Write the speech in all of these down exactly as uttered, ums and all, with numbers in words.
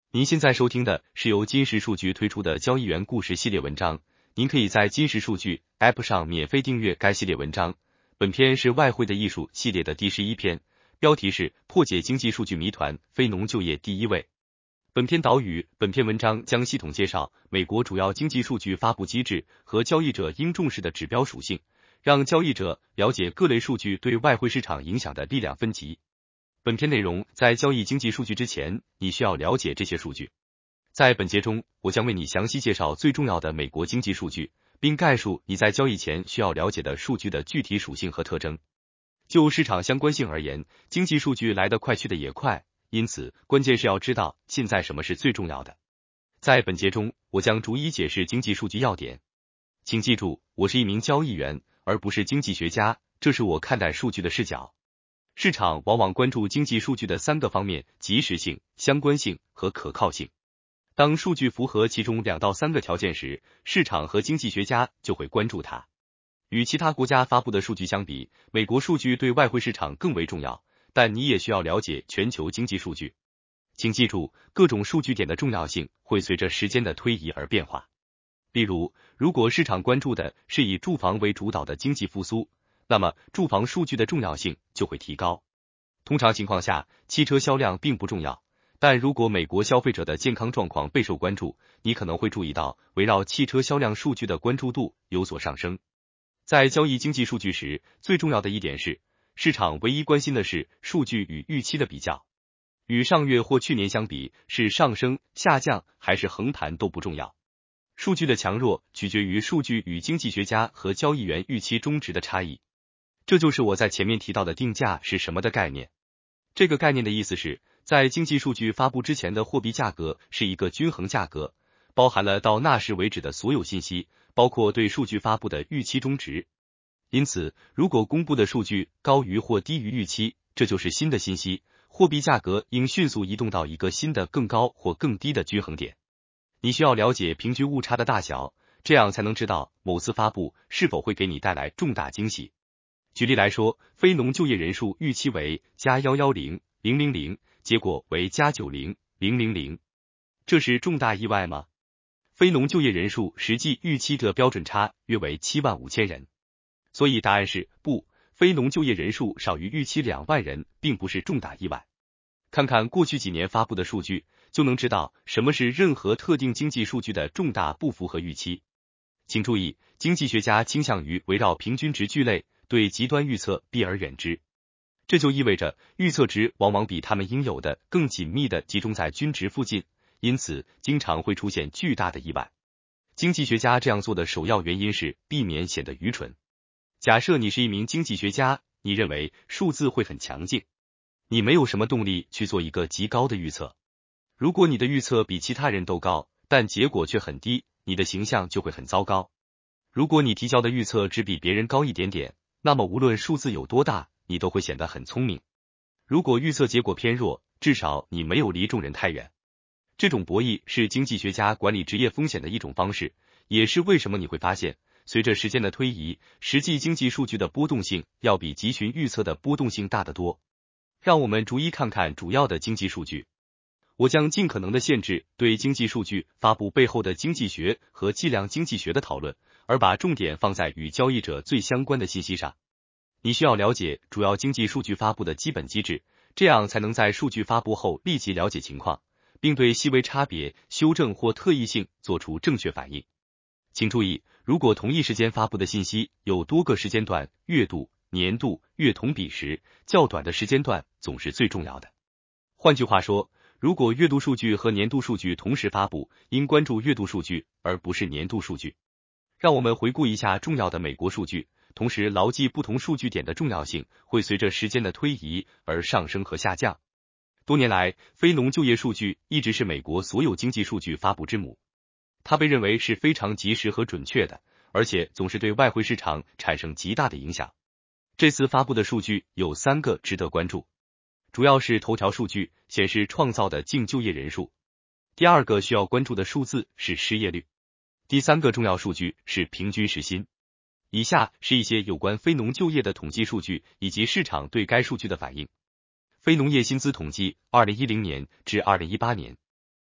您现在收听的是由金石数据推出的交易员故事系列文章，您可以在金石数据 App 上免费订阅该系列文章。本篇是外汇的艺术系列的第十一篇，标题是破解经济数据谜团，非农就业第一位。本篇导语，本篇文章将系统介绍美国主要经济数据发布机制和交易者应重视的指标属性，让交易者了解各类数据对外汇市场影响的力量分级。本篇内容在交易经济数据之前，你需要了解这些数据。在本节中，我将为你详细介绍最重要的美国经济数据，并概述你在交易前需要了解的数据的具体属性和特征。就市场相关性而言，经济数据来得快去得也快，因此关键是要知道现在什么是最重要的。在本节中，我将逐一解释经济数据要点。请记住，我是一名交易员，而不是经济学家，这是我看待数据的视角。市场往往关注经济数据的三个方面：及时性、相关性和可靠性。当数据符合其中两到三个条件时，市场和经济学家就会关注它。与其他国家发布的数据相比，美国数据对外汇市场更为重要，但你也需要了解全球经济数据。请记住，各种数据点的重要性会随着时间的推移而变化。例如，如果市场关注的是以住房为主导的经济复苏，那么住房数据的重要性就会提高。通常情况下，汽车销量并不重要，但如果美国消费者的健康状况备受关注，你可能会注意到围绕汽车销量数据的关注度有所上升。在交易经济数据时，最重要的一点是，市场唯一关心的是数据与预期的比较。与上月或去年相比，是上升、下降还是横盘都不重要。数据的强弱取决于数据与经济学家和交易员预期中值的差异。这就是我在前面提到的定价是什么的概念。这个概念的意思是，在经济数据发布之前的货币价格是一个均衡价格，包含了到那时为止的所有信息，包括对数据发布的预期中值。因此，如果公布的数据高于或低于预期，这就是新的信息，货币价格应迅速移动到一个新的更高或更低的均衡点。你需要了解平均误差的大小，这样才能知道某次发布是否会给你带来重大惊喜。举例来说，非农就业人数预期为加一一零零零零，结果为加九十零零零，这是重大意外吗？非农就业人数实际预期的标准差约为七万五千人，所以答案是不，非农就业人数少于预期两万人，并不是重大意外。看看过去几年发布的数据，就能知道什么是任何特定经济数据的重大不符合预期。请注意，经济学家倾向于围绕平均值聚类，对极端预测避而远之。这就意味着预测值往往比他们应有的更紧密地集中在均值附近，因此经常会出现巨大的意外。经济学家这样做的首要原因是避免显得愚蠢。假设你是一名经济学家，你认为数字会很强劲，你没有什么动力去做一个极高的预测。如果你的预测比其他人都高，但结果却很低，你的形象就会很糟糕。如果你提交的预测只比别人高一点点，那么无论数字有多大，你都会显得很聪明。如果预测结果偏弱，至少你没有离众人太远。这种博弈是经济学家管理职业风险的一种方式，也是为什么你会发现，随着时间的推移，实际经济数据的波动性要比集群预测的波动性大得多。让我们逐一看看主要的经济数据。我将尽可能的限制对经济数据发布背后的经济学和计量经济学的讨论，而把重点放在与交易者最相关的信息上。你需要了解主要经济数据发布的基本机制，这样才能在数据发布后立即了解情况，并对细微差别、修正或特异性做出正确反应。请注意，如果同一时间发布的信息有多个时间段，月度、年度、月同比时，较短的时间段总是最重要的。换句话说，如果月度数据和年度数据同时发布，应关注月度数据，而不是年度数据。让我们回顾一下重要的美国数据，同时牢记不同数据点的重要性会随着时间的推移而上升和下降。多年来，非农就业数据一直是美国所有经济数据发布之母。它被认为是非常及时和准确的，而且总是对外汇市场产生极大的影响。这次发布的数据有三个值得关注。主要是头条数据，显示创造的净就业人数。第二个需要关注的数字是失业率。第三个重要数据是平均时薪。以下是一些有关非农就业的统计数据以及市场对该数据的反应。非农业薪资统计二零一零年至二零一八年。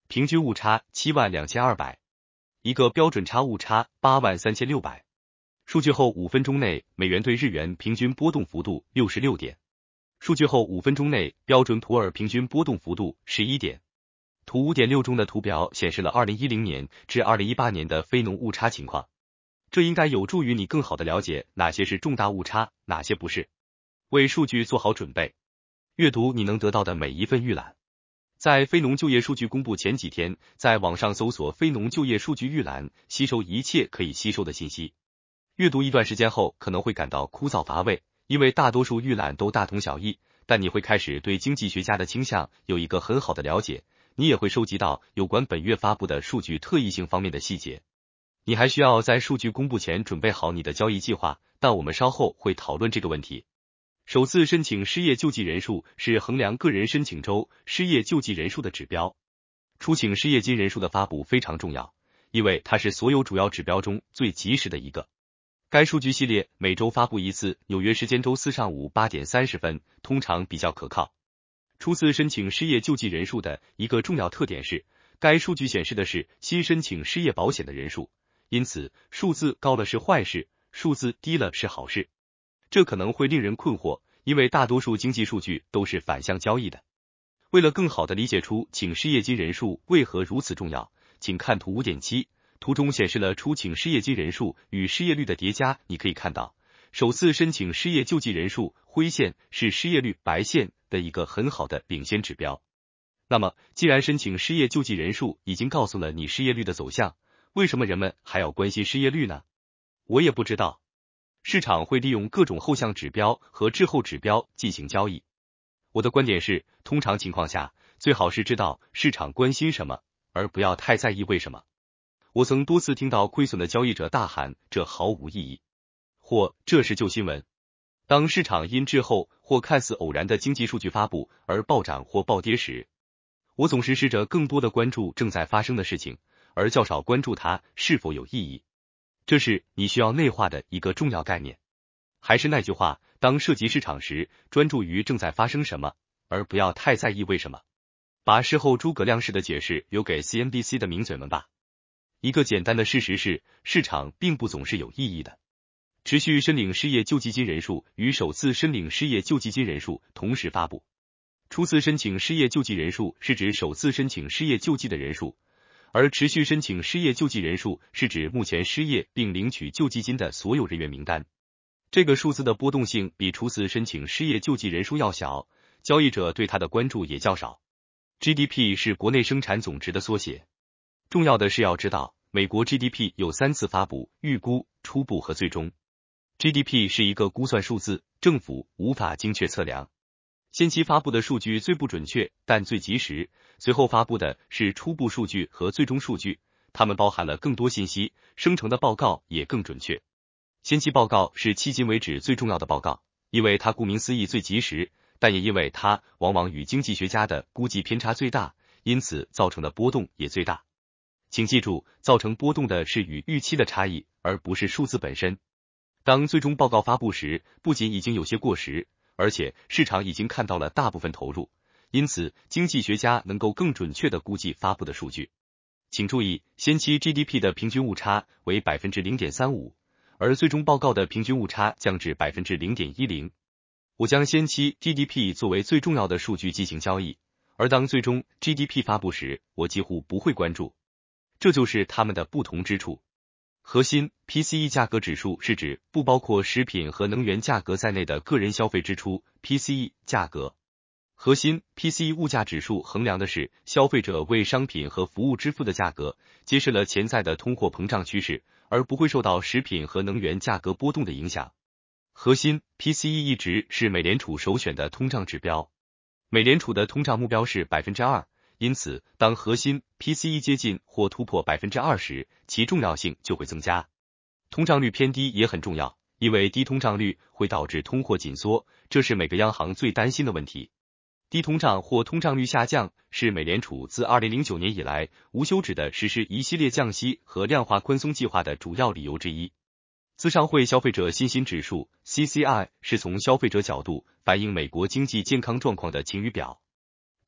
平均误差七万两千二百，一个标准差误差八万三千六百。数据后五分钟内，美元对日元平均波动幅度六十六点。数据后五分钟内，标准普尔平均波动幅度十一点。图 五点六 中的图表显示了二零一零年至二零一八年的非农误差情况，这应该有助于你更好的了解哪些是重大误差，哪些不是。为数据做好准备，阅读你能得到的每一份预览。在非农就业数据公布前几天，在网上搜索非农就业数据预览，吸收一切可以吸收的信息。阅读一段时间后可能会感到枯燥乏味，因为大多数预览都大同小异，但你会开始对经济学家的倾向有一个很好的了解，你也会收集到有关本月发布的数据特异性方面的细节。你还需要在数据公布前准备好你的交易计划，但我们稍后会讨论这个问题。首次申请失业救济人数是衡量个人申请周失业救济人数的指标。初请失业金人数的发布非常重要，因为它是所有主要指标中最及时的一个。该数据系列每周发布一次，纽约时间周四上午八点三十分，通常比较可靠。初次申请失业救济人数的一个重要特点是，该数据显示的是新申请失业保险的人数，因此数字高了是坏事，数字低了是好事。这可能会令人困惑，因为大多数经济数据都是反向交易的。为了更好地理解出请失业金人数为何如此重要，请看图 五点七。图中显示了初请失业金人数与失业率的叠加，你可以看到，首次申请失业救济人数灰线是失业率白线的一个很好的领先指标。那么，既然申请失业救济人数已经告诉了你失业率的走向，为什么人们还要关心失业率呢？我也不知道。市场会利用各种后向指标和滞后指标进行交易。我的观点是，通常情况下，最好是知道市场关心什么，而不要太在意为什么。我曾多次听到亏损的交易者大喊这毫无意义，或这是旧新闻。当市场因滞后或看似偶然的经济数据发布而暴涨或暴跌时，我总是试着更多的关注正在发生的事情，而较少关注它是否有意义。这是你需要内化的一个重要概念。还是那句话，当涉及市场时，专注于正在发生什么，而不要太在意为什么。把事后诸葛亮式的解释留给 C N B C 的名嘴们吧。一个简单的事实是，市场并不总是有意义的。持续申领失业救济金人数与首次申领失业救济金人数同时发布。初次申请失业救济人数是指首次申请失业救济的人数，而持续申请失业救济人数是指目前失业并领取救济金的所有人员名单。这个数字的波动性比初次申请失业救济人数要小，交易者对它的关注也较少。G D P 是国内生产总值的缩写。重要的是要知道，美国 G D P 有三次发布，预估、初步和最终。G D P 是一个估算数字，政府无法精确测量。先期发布的数据最不准确，但最及时，随后发布的是初步数据和最终数据，它们包含了更多信息，生成的报告也更准确。先期报告是迄今为止最重要的报告，因为它顾名思义最及时，但也因为它往往与经济学家的估计偏差最大，因此造成的波动也最大。请记住，造成波动的是与预期的差异，而不是数字本身。当最终报告发布时，不仅已经有些过时，而且市场已经看到了大部分投入，因此经济学家能够更准确地估计发布的数据。请注意，先期 G D P 的平均误差为 百分之零点三五， 而最终报告的平均误差降至 百分之零点一零。我将先期 G D P 作为最重要的数据进行交易，而当最终 G D P 发布时，我几乎不会关注。这就是它们的不同之处。核心 P C E 价格指数是指不包括食品和能源价格在内的个人消费支出 P C E 价格。核心 P C E 物价指数衡量的是消费者为商品和服务支付的价格，揭示了潜在的通货膨胀趋势，而不会受到食品和能源价格波动的影响。核心 P C E 一直是美联储首选的通胀指标。美联储的通胀目标是 百分之二。因此，当核心 P C E 接近或突破 百分之二 时，其重要性就会增加。通胀率偏低也很重要，因为低通胀率会导致通货紧缩，这是每个央行最担心的问题。低通胀或通胀率下降是美联储自二零零九年以来无休止的实施一系列降息和量化宽松计划的主要理由之一。资商会消费者信心指数 C C I 是从消费者角度反映美国经济健康状况的晴雨表。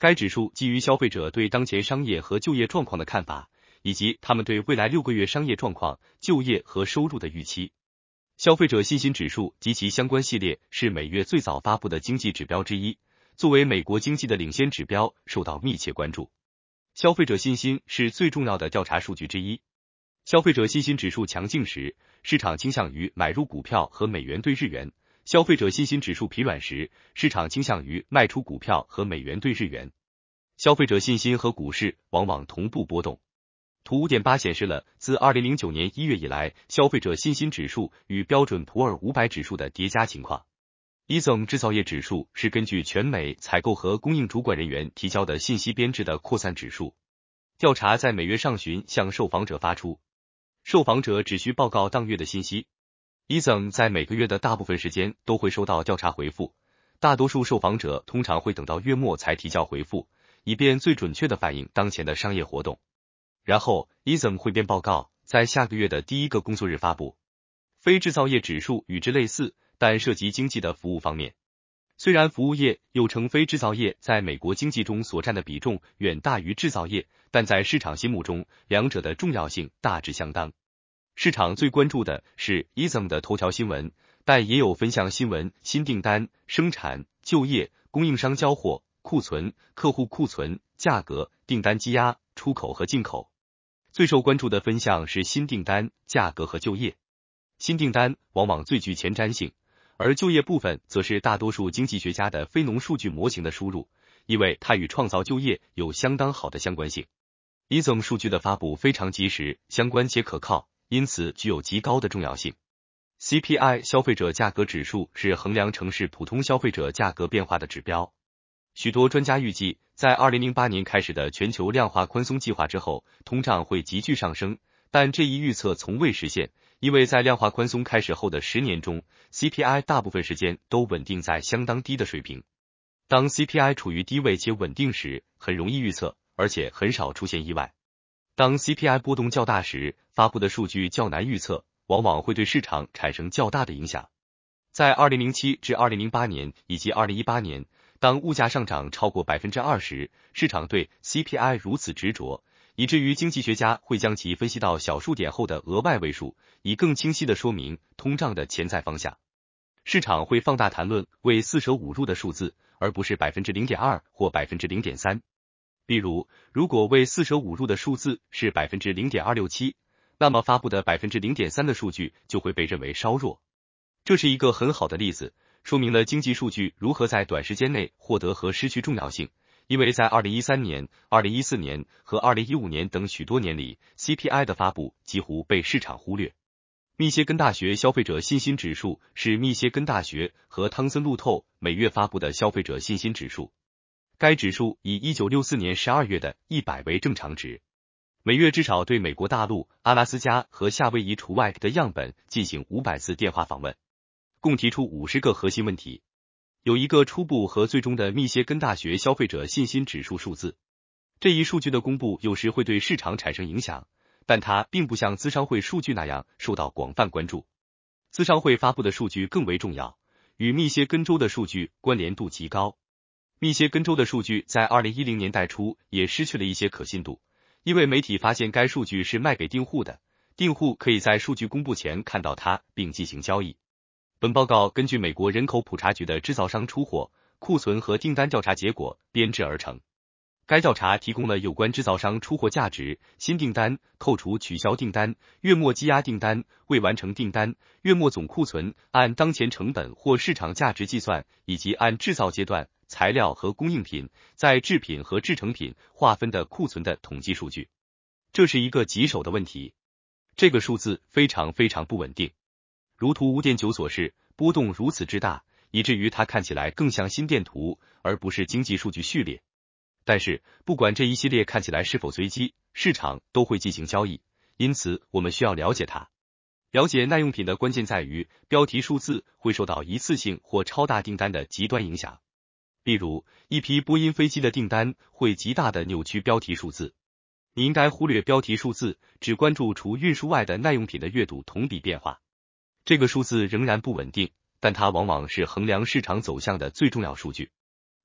该指数基于消费者对当前商业和就业状况的看法，以及他们对未来六个月商业状况、就业和收入的预期。消费者信心指数及其相关系列是每月最早发布的经济指标之一，作为美国经济的领先指标，受到密切关注。消费者信心是最重要的调查数据之一。消费者信心指数强劲时，市场倾向于买入股票和美元兑日元；消费者信心指数疲软时，市场倾向于卖出股票和美元兑日元。消费者信心和股市往往同步波动。图 五点八 显示了自二零零九年一月以来消费者信心指数与标准普尔五百指数的叠加情况。E S M 制造业指数是根据全美采购和供应主管人员提交的信息编制的扩散指数。调查在每月上旬向受访者发出，受访者只需报告当月的信息。E S M 在每个月的大部分时间都会收到调查回复，大多数受访者通常会等到月末才提交回复，以便最准确地反映当前的商业活动。然后 E S M 汇编报告在下个月的第一个工作日发布。非制造业指数与之类似，但涉及经济的服务方面。虽然服务业又称非制造业在美国经济中所占的比重远大于制造业，但在市场心目中两者的重要性大致相当。市场最关注的是 E S M 的头条新闻，但也有分项新闻、新订单、生产、就业、供应商交货、库存、客户库存、价格、订单积压、出口和进口。最受关注的分项是新订单、价格和就业。新订单往往最具前瞻性，而就业部分则是大多数经济学家的非农数据模型的输入，因为它与创造就业有相当好的相关性。E S M 数据的发布非常及时、相关且可靠，因此具有极高的重要性。C P I 消费者价格指数是衡量城市普通消费者价格变化的指标。许多专家预计，在二零零八年开始的全球量化宽松计划之后，通胀会急剧上升，但这一预测从未实现，因为在量化宽松开始后的十年中 ，C P I 大部分时间都稳定在相当低的水平。当 C P I 处于低位且稳定时，很容易预测，而且很少出现意外。当 C P I 波动较大时，发布的数据较难预测，往往会对市场产生较大的影响。在二零零七至二零零八年以及二零一八年，当物价上涨超过 百分之二十， 市场对 C P I 如此执着，以至于经济学家会将其分析到小数点后的额外位数，以更清晰地说明通胀的潜在方向。市场会放大谈论为四舍五入的数字，而不是 百分之零点二 或 百分之零点三。例如，如果为四舍五入的数字是 百分之零点二六七， 那么发布的 百分之零点三 的数据就会被认为稍弱。这是一个很好的例子，说明了经济数据如何在短时间内获得和失去重要性，因为在二零一三年、二零一四年和二零一五年等许多年里 ，C P I 的发布几乎被市场忽略。密歇根大学消费者信心指数是密歇根大学和汤森路透每月发布的消费者信心指数。该指数以一九六四年十二月的一百为正常值。每月至少对美国大陆、阿拉斯加和夏威夷除外的样本进行五百次电话访问，共提出五十个核心问题。有一个初步和最终的密歇根大学消费者信心指数数字。这一数据的公布有时会对市场产生影响，但它并不像资商会数据那样受到广泛关注。资商会发布的数据更为重要，与密歇根州的数据关联度极高。密歇根州的数据在二零一零年代初也失去了一些可信度，因为媒体发现该数据是卖给订户的，订户可以在数据公布前看到它并进行交易。本报告根据美国人口普查局的制造商出货、库存和订单调查结果编制而成。该调查提供了有关制造商出货价值、新订单、扣除取消订单、月末积压订单、未完成订单、月末总库存、按当前成本或市场价值计算，以及按制造阶段、材料和供应品在制品和制成品划分的库存的统计数据。这是一个棘手的问题。这个数字非常非常不稳定。如图 五点九 所示，波动如此之大，以至于它看起来更像心电图，而不是经济数据序列。但是，不管这一系列看起来是否随机，市场都会进行交易，因此我们需要了解它。了解耐用品的关键在于，标题数字会受到一次性或超大订单的极端影响。例如，一批波音飞机的订单会极大的扭曲标题数字。你应该忽略标题数字，只关注除运输外的耐用品的月度同比变化。这个数字仍然不稳定，但它往往是衡量市场走向的最重要数据。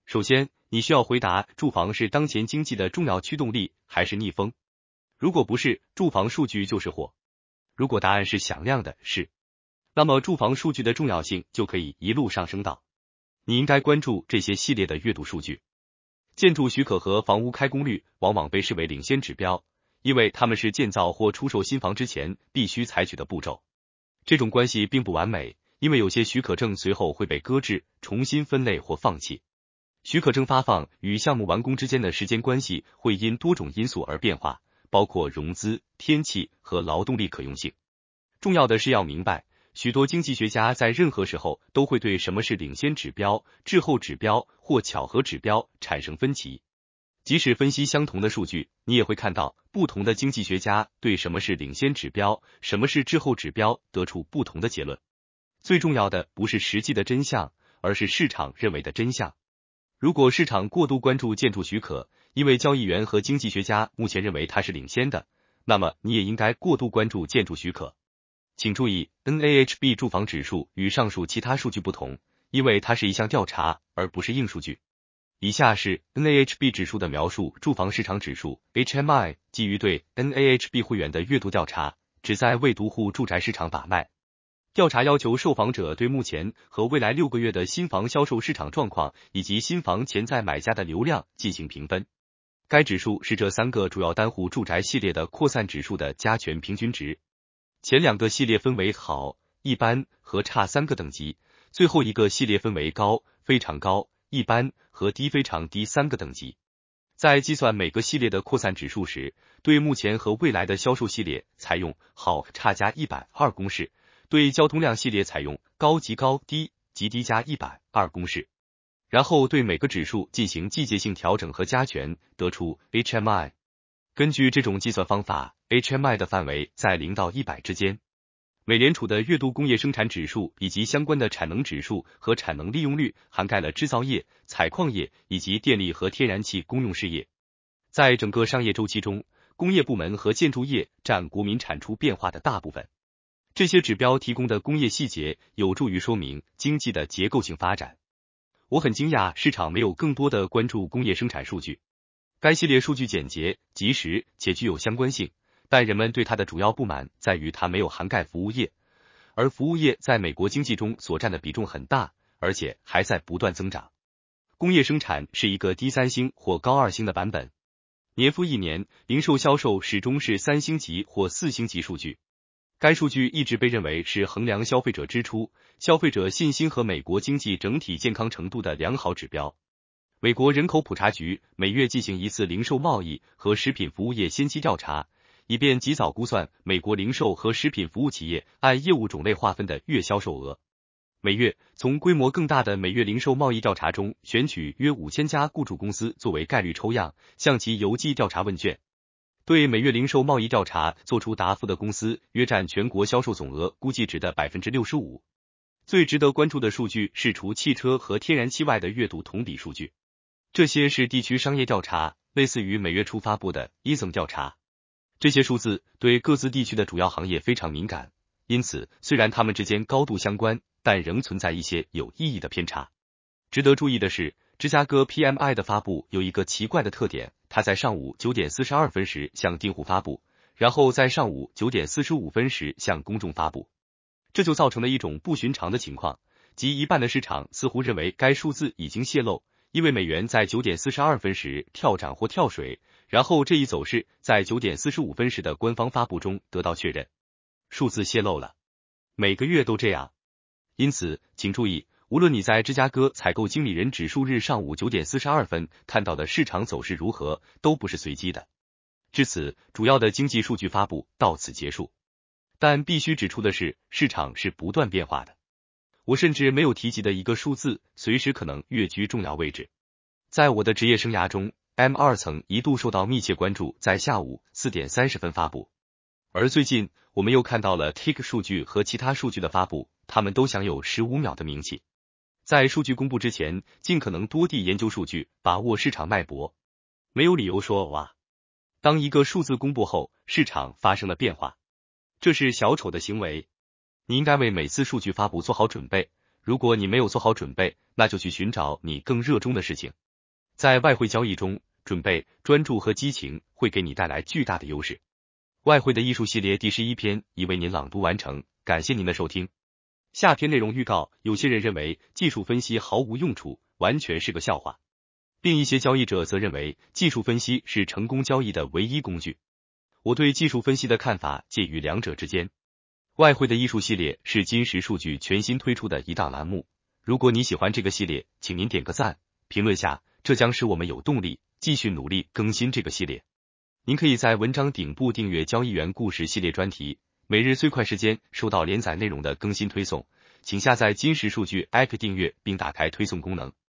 首先，你需要回答住房是当前经济的重要驱动力还是逆风？如果不是，住房数据就是祸。如果答案是响亮的是，那么住房数据的重要性就可以一路上升到。你应该关注这些系列的阅读数据。建筑许可和房屋开工率往往被视为领先指标，因为它们是建造或出售新房之前必须采取的步骤。这种关系并不完美，因为有些许可证随后会被搁置、重新分类或放弃。许可证发放与项目完工之间的时间关系会因多种因素而变化，包括融资、天气和劳动力可用性。重要的是要明白，许多经济学家在任何时候都会对什么是领先指标、滞后指标或巧合指标产生分歧。即使分析相同的数据，你也会看到不同的经济学家对什么是领先指标、什么是滞后指标得出不同的结论。最重要的不是实际的真相，而是市场认为的真相。如果市场过度关注建筑许可，因为交易员和经济学家目前认为它是领先的，那么你也应该过度关注建筑许可。请注意 ，N A H B 住房指数与上述其他数据不同，因为它是一项调查，而不是硬数据。以下是 N A H B 指数的描述：住房市场指数 H M I 基于对 N A H B 会员的阅读调查，旨在为独户住宅市场把脉。调查要求受访者对目前和未来六个月的新房销售市场状况以及新房潜在买家的流量进行评分。该指数是这三个主要单户住宅系列的扩散指数的加权平均值。前两个系列分为好、一般和差三个等级，最后一个系列分为高、非常高、一般和低非常低三个等级。在计算每个系列的扩散指数时，对目前和未来的销售系列采用好差加一百二公式，对交通量系列采用高及高低及低加一百二公式，然后对每个指数进行季节性调整和加权，得出 H M I。 根据这种计算方法， H M I 的范围在零到一百之间。美联储的月度工业生产指数以及相关的产能指数和产能利用率涵盖了制造业、采矿业以及电力和天然气公用事业。在整个商业周期中，工业部门和建筑业占国民产出变化的大部分。这些指标提供的工业细节有助于说明经济的结构性发展。我很惊讶市场没有更多的关注工业生产数据。该系列数据简洁、及时且具有相关性，但人们对它的主要不满在于它没有涵盖服务业，而服务业在美国经济中所占的比重很大，而且还在不断增长。工业生产是一个低三星或高二星的版本。年复一年，零售销售始终是三星级或四星级数据。该数据一直被认为是衡量消费者支出、消费者信心和美国经济整体健康程度的良好指标。美国人口普查局每月进行一次零售贸易和食品服务业先期调查，以便及早估算美国零售和食品服务企业按业务种类划分的月销售额。每月从规模更大的每月零售贸易调查中选取约五千家雇主公司作为概率抽样，向其邮寄调查问卷。对每月零售贸易调查做出答复的公司约占全国销售总额估计值的 百分之六十五。 最值得关注的数据是除汽车和天然气外的月度同比数据。这些是地区商业调查，类似于每月初发布的 E S M 调查。这些数字对各自地区的主要行业非常敏感，因此虽然它们之间高度相关，但仍存在一些有意义的偏差。值得注意的是，芝加哥 P M I 的发布有一个奇怪的特点，它在上午九点四十二分时向订户发布，然后在上午九点四十五分时向公众发布。这就造成了一种不寻常的情况，即一半的市场似乎认为该数字已经泄露，因为美元在九点四十二分时跳涨或跳水，然后这一走势在九点四十五分时的官方发布中得到确认。数字泄露了。每个月都这样。因此，请注意，无论你在芝加哥采购经理人指数日上午九点四十二分看到的市场走势如何，都不是随机的。至此，主要的经济数据发布到此结束。但必须指出的是，市场是不断变化的。我甚至没有提及的一个数字，随时可能跃居重要位置。在我的职业生涯中 ，M 二 曾一度受到密切关注，在下午四点三十分发布。而最近，我们又看到了 Tick 数据和其他数据的发布，它们都享有十五秒的名气。在数据公布之前，尽可能多地研究数据，把握市场脉搏。没有理由说哇。当一个数字公布后，市场发生了变化。这是小丑的行为。你应该为每次数据发布做好准备。 如果你没有做好准备，那就去寻找你更热衷的事情。在外汇交易中，准备、专注和激情会给你带来巨大的优势。外汇的艺术系列第十一篇已为您朗读完成，感谢您的收听。下篇内容预告：有些人认为技术分析毫无用处，完全是个笑话。另一些交易者则认为技术分析是成功交易的唯一工具。我对技术分析的看法介于两者之间。外汇的艺术系列是金石数据全新推出的一档栏目。如果你喜欢这个系列，请您点个赞，评论下，这将使我们有动力继续努力更新这个系列。您可以在文章顶部订阅交易员故事系列专题，每日最快时间收到连载内容的更新推送，请下载金石数据 A P P 订阅并打开推送功能。